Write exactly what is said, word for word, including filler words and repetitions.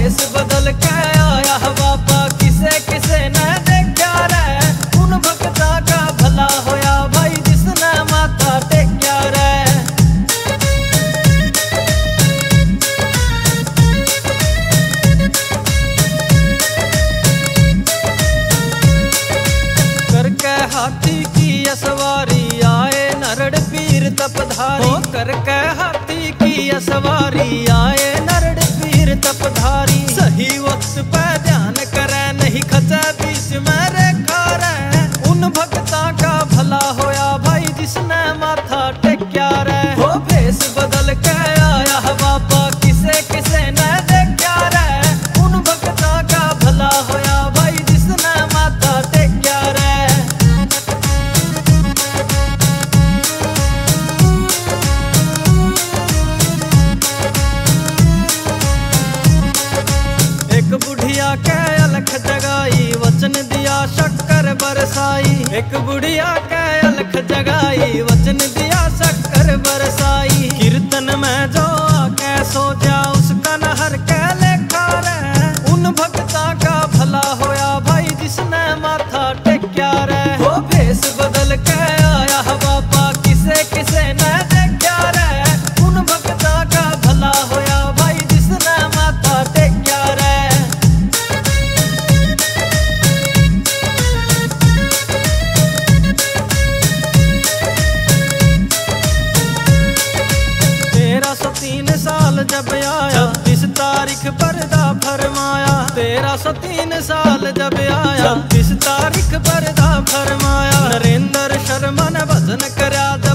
भेस बदल के आया बाबा किसे किसे न देखा रे। उन भक्ता का भला होया भाई जिसने माथा टेक्या रे। करके हाथी की सवारी आए नरड़ पीर तपधारी। करके हाथी की सवारी आए नरड़ पीर तपधारी। सही वक्त पे ध्यान करे नहीं खचा बीच में रेखा रे। उन भक्ता का भला होया भाई जिसने माथा टेक्या रे। वो भेस बदल के आया बाबा किसे किसे न देखा रे। उन भक्ता का भला होया भाई जिसने माथा टेक्या रे। एक बुढ़िया के अलख जगाई वचन दिया शक्कर बरसाई। एक बुढ़िया के अलख जगाई वचन दिया शक्कर बरसाई। कीर्तन में जो आके सो जा उसका नहर के लेखा रे। उन भक्ता का भला होया भाई जिसने माथा टेक्या रे। वो भेस बदल के आया बाबा किसे किसे न देखा रे। उन भक्ता का भला होया भाई जिसने माथा टेक्या रे। तेरह सौ तीन साल जब आया छब्बीस तारीख पर्दा फरमाया। तेरह सौ तीन साल जब आया छब्बीस तारीख पर्दा फरमाया। नरेंद्र शर्मा ने भजन करया।